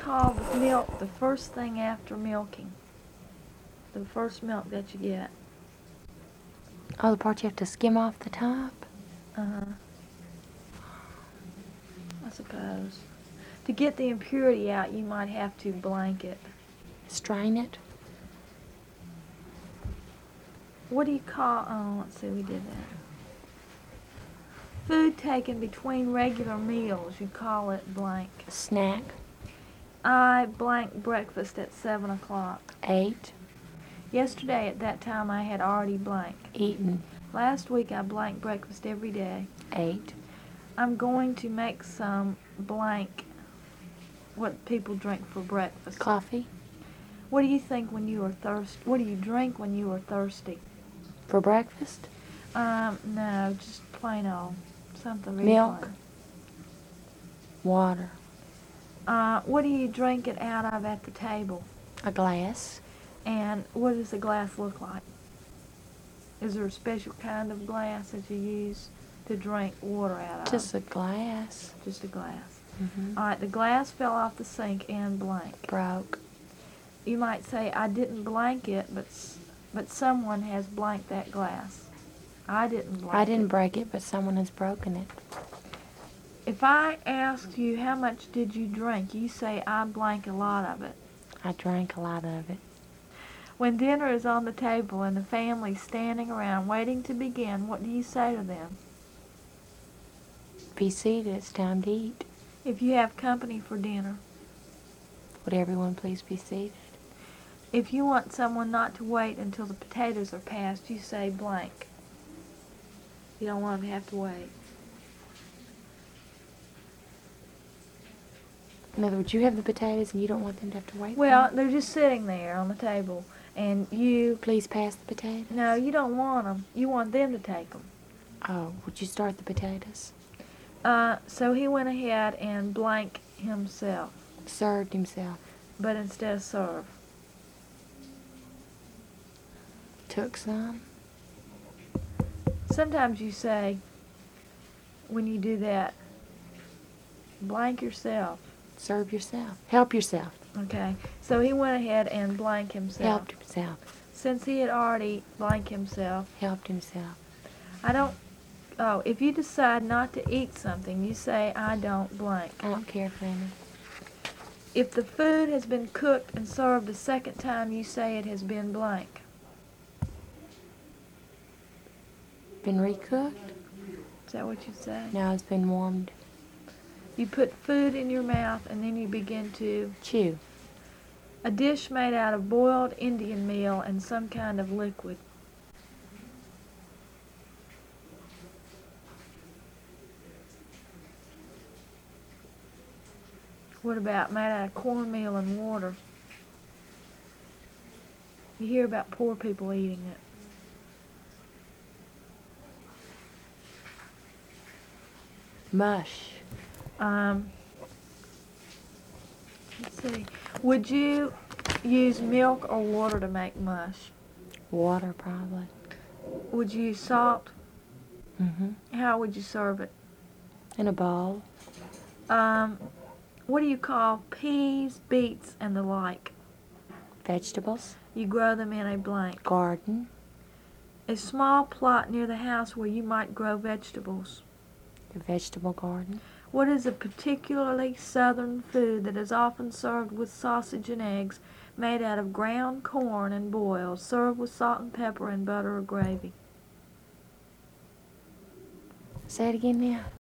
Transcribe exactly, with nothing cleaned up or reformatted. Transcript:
call the milk the first thing after milking? The first milk that you get. Oh, the part you have to skim off the top? Uh-huh. I suppose. To get the impurity out, you might have to blank it. Strain it? What do you call, oh, let's see, we did that. Food taken between regular meals, you call it blank. Snack? I blank breakfast at seven o'clock. Ate? Yesterday at that time I had already blank. Eaten? Last week I blank breakfast every day. Ate? I'm going to make some blank what people drink for breakfast. Coffee? What do you think when you are thirsty? What do you drink when you are thirsty? For breakfast? Um, no, just plain old. Something really Milk? plain. Water? Uh, what do you drink it out of at the table? A glass? And what does the glass look like? Is there a special kind of glass that you use to drink water out of? Just a glass. Just a glass. Mm-hmm. All right, the glass fell off the sink and blank. Broke. You might say, I didn't blank it, but s- but someone has blanked that glass. I didn't blank I didn't it. break it, but someone has broken it. If I asked you how much did you drink, you say I blank a lot of it. I drank a lot of it. When dinner is on the table and the family's standing around waiting to begin, what do you say to them? Be seated, it's time to eat. If you have company for dinner. Would everyone please be seated? If you want someone not to wait until the potatoes are passed, you say blank. You don't want them to have to wait. In other words, you have the potatoes and you don't want them to have to wait for Well, them? they're just sitting there on the table, and you... Please pass the potatoes. No, you don't want them. You want them to take them. Oh, would you start the potatoes? Uh, so he went ahead and blank himself, Served himself. but instead of serve. Took some. Sometimes you say, when you do that, blank yourself. Serve yourself. Help yourself. Okay, so he went ahead and blank himself. Helped himself. Since he had already blank himself, Helped himself. I don't, oh, if you decide not to eat something, you say, I don't blank. I don't care for any. If the food has been cooked and served a second time, you say it has been blank. Been recooked? Is that what you say? No, it's been warmed. You put food in your mouth and then you begin to... Chew. A dish made out of boiled Indian meal and some kind of liquid. What about made out of cornmeal and water? You hear about poor people eating it. Mush. Um, let's see. Would you use milk or water to make mush? Water, probably. Would you use salt? Mm-hmm. How would you serve it? In a bowl. Um, what do you call peas, beets, and the like? Vegetables. You grow them in a blank. Garden. A small plot near the house where you might grow vegetables. A vegetable garden. What is a particularly southern food that is often served with sausage and eggs, made out of ground corn and boiled, served with salt and pepper and butter or gravy? Say it again now.